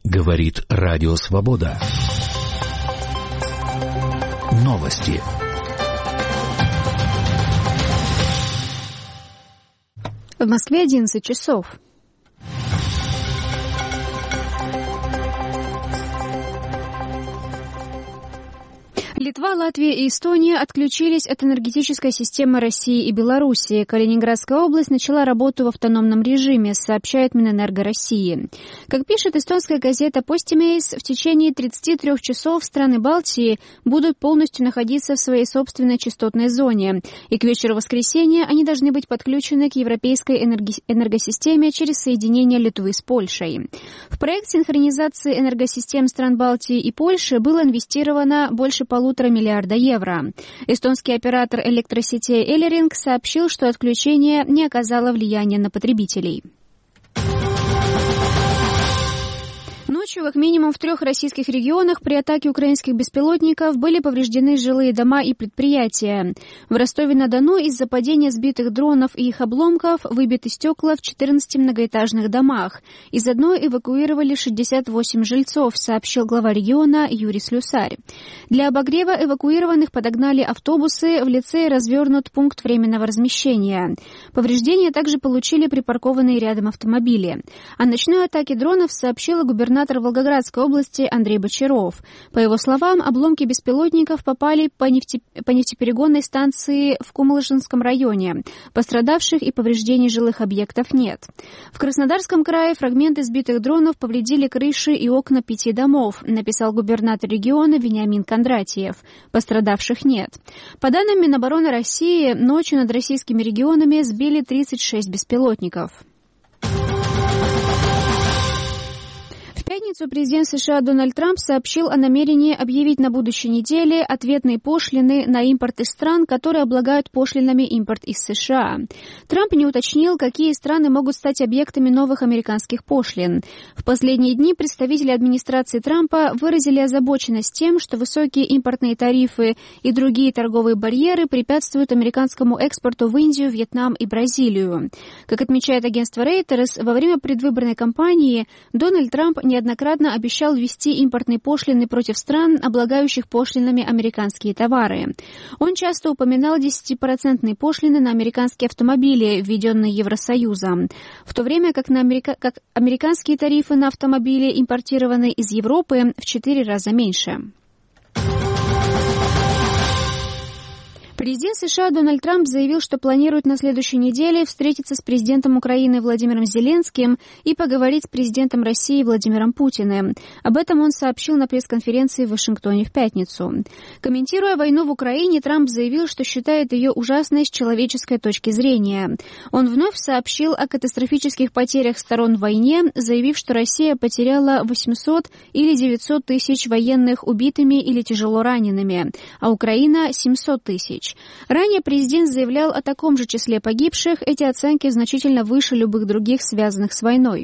Говорит Радио Свобода. Новости. В Москве 11 часов. Литва, Латвия и Эстония отключились от энергетической системы России и Белоруссии. Калининградская область начала работу в автономном режиме, сообщает Минэнерго России. Как пишет эстонская газета «Постимейс», в течение 33 часов страны Балтии будут полностью находиться в своей собственной частотной зоне, и к вечеру воскресенья они должны быть подключены к европейской энергосистеме через соединение Литвы с Польшей. В проект синхронизации энергосистем стран Балтии и Польши было инвестировано больше 1,5 миллиарда евро. Эстонский оператор электросетей Элеринг сообщил, что отключение не оказало влияния на потребителей. Ночью, как минимум в 3 российских регионах при атаке украинских беспилотников были повреждены жилые дома и предприятия. В Ростове-на-Дону из-за падения сбитых дронов и их обломков выбиты стекла в 14 многоэтажных домах. Из одной эвакуировали 68 жильцов, сообщил глава региона Юрий Слюсарь. Для обогрева эвакуированных подогнали автобусы, в лицее развернут пункт временного размещения. Повреждения также получили припаркованные рядом автомобили. О ночной атаке дронов сообщила губернатор Волгоградской области Андрей Бочаров. По его словам, обломки беспилотников попали по нефтеперегонной станции в Кумылжинском районе. Пострадавших и повреждений жилых объектов нет. В Краснодарском крае фрагменты сбитых дронов повредили крыши и окна 5 домов, написал губернатор региона Вениамин Кондратьев. Пострадавших нет. По данным Минобороны России, ночью над российскими регионами сбили 36 беспилотников. В пятницу президент США Дональд Трамп сообщил о намерении объявить на будущей неделе ответные пошлины на импорт из стран, которые облагают пошлинами импорт из США. Трамп не уточнил, какие страны могут стать объектами новых американских пошлин. В последние дни представители администрации Трампа выразили озабоченность тем, что высокие импортные тарифы и другие торговые барьеры препятствуют американскому экспорту в Индию, Вьетнам и Бразилию. Как отмечает агентство Reuters, во время предвыборной кампании Дональд Трамп неоднократно обещал ввести импортные пошлины против стран, облагающих пошлинами американские товары. Он часто упоминал 10% пошлины на американские автомобили, введенные Евросоюзом, в то время как американские тарифы на автомобили, импортированные из Европы, в 4 раза меньше. Президент США Дональд Трамп заявил, что планирует на следующей неделе встретиться с президентом Украины Владимиром Зеленским и поговорить с президентом России Владимиром Путиным. Об этом он сообщил на пресс-конференции в Вашингтоне в пятницу. Комментируя войну в Украине, Трамп заявил, что считает ее ужасной с человеческой точки зрения. Он вновь сообщил о катастрофических потерях сторон в войне, заявив, что Россия потеряла 800 или 900 тысяч военных убитыми или тяжело ранеными, а Украина — 700 тысяч. Ранее президент заявлял о таком же числе погибших, эти оценки значительно выше любых других, связанных с войной.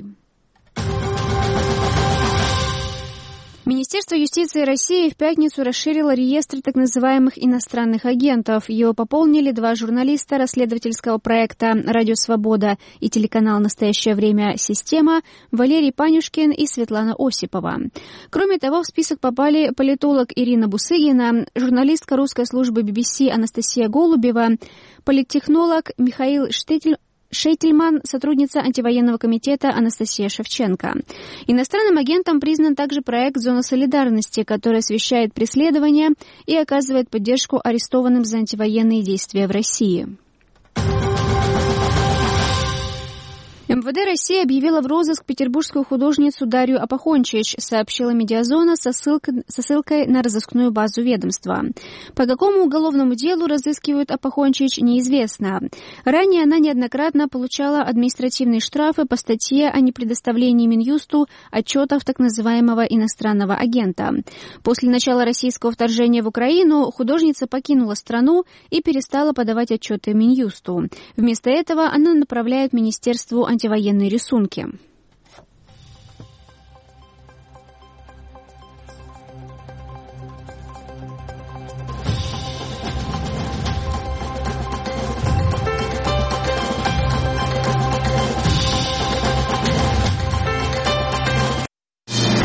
Министерство юстиции России в пятницу расширило реестр так называемых иностранных агентов. Его пополнили 2 журналиста расследовательского проекта «Радио Свобода» и телеканал «Настоящее время. Система» Валерий Панюшкин и Светлана Осипова. Кроме того, в список попали политолог Ирина Бусыгина, журналистка русской службы BBC Анастасия Голубева, политтехнолог Михаил Шейтельман, сотрудница антивоенного комитета Анастасия Шевченко. Иностранным агентом признан также проект «Зона солидарности», который освещает преследования и оказывает поддержку арестованным за антивоенные действия в России. МВД России объявила в розыск петербургскую художницу Дарью Апохончич, сообщила Медиазона со ссылкой на разыскную базу ведомства. По какому уголовному делу разыскивают Апохончич, неизвестно. Ранее она неоднократно получала административные штрафы по статье о непредоставлении Минюсту отчетов так называемого иностранного агента. После начала российского вторжения в Украину художница покинула страну и перестала подавать отчеты Минюсту. Вместо этого она направляет Министерству антивоенные рисунки.